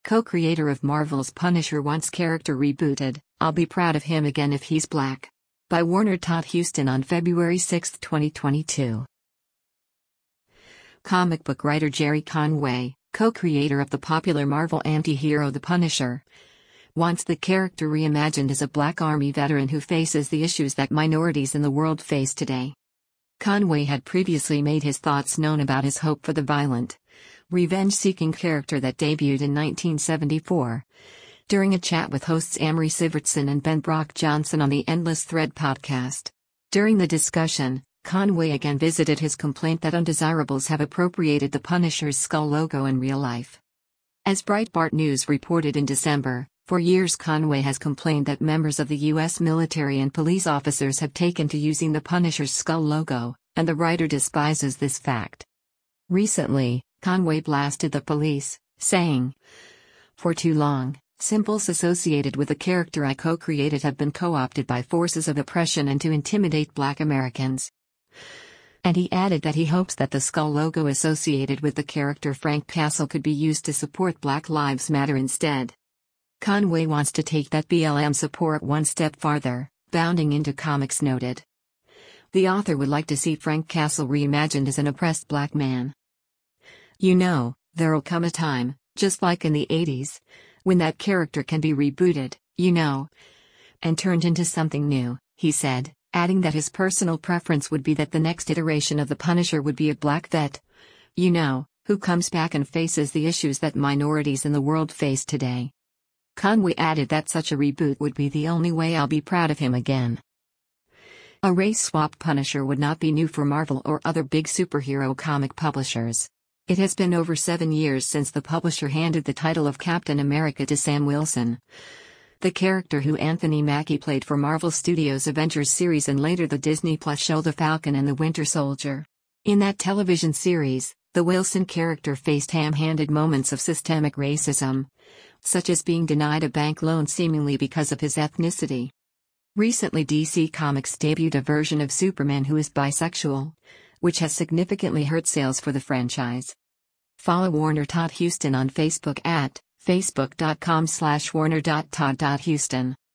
co-creator of Marvel's Punisher, wants character rebooted. "I'll be proud of him again if he's black." By Warner Todd Huston on February 6, 2022. Comic book writer Gerry Conway, co-creator of the popular Marvel anti-hero The Punisher, wants the character reimagined as a black Army veteran who faces the issues that minorities in the world face today. Conway had previously made his thoughts known about his hope for the violent, revenge-seeking character that debuted in 1974, during a chat with hosts Amory Sivertson and Ben Brock Johnson on the Endless Thread podcast. During the discussion, Conway again visited his complaint that undesirables have appropriated the Punisher's skull logo in real life. As Breitbart News reported in December, for years Conway has complained that members of the U.S. military and police officers have taken to using the Punisher's skull logo, and the writer despises this fact. Recently, Conway blasted the police, saying, "For too long, symbols associated with the character I co-created have been co-opted by forces of oppression and to intimidate Black Americans." And he added that he hopes that the skull logo associated with the character Frank Castle could be used to support Black Lives Matter instead. Conway wants to take that BLM support one step farther, Bounding Into Comics noted. The author would like to see Frank Castle reimagined as an oppressed black man. "You know, there'll come a time, just like in the 80s, when that character can be rebooted, you know, and turned into something new," he said, adding that his personal preference would be that the next iteration of the Punisher would be a black vet, you know, who comes back and faces the issues that minorities in the world face today. Conway added that such a reboot would be the only way I'll be proud of him again. A race-swap Punisher would not be new for Marvel or other big superhero comic publishers. It has been over 7 years since the publisher handed the title of Captain America to Sam Wilson, the character who Anthony Mackie played for Marvel Studios' Avengers series and later the Disney Plus show The Falcon and the Winter Soldier. In that television series, the Wilson character faced ham-handed moments of systemic racism, such as being denied a bank loan seemingly because of his ethnicity. Recently DC Comics debuted a version of Superman who is bisexual, which has significantly hurt sales for the franchise. Follow Warner Todd Huston on Facebook at facebook.com/warner.todd.huston.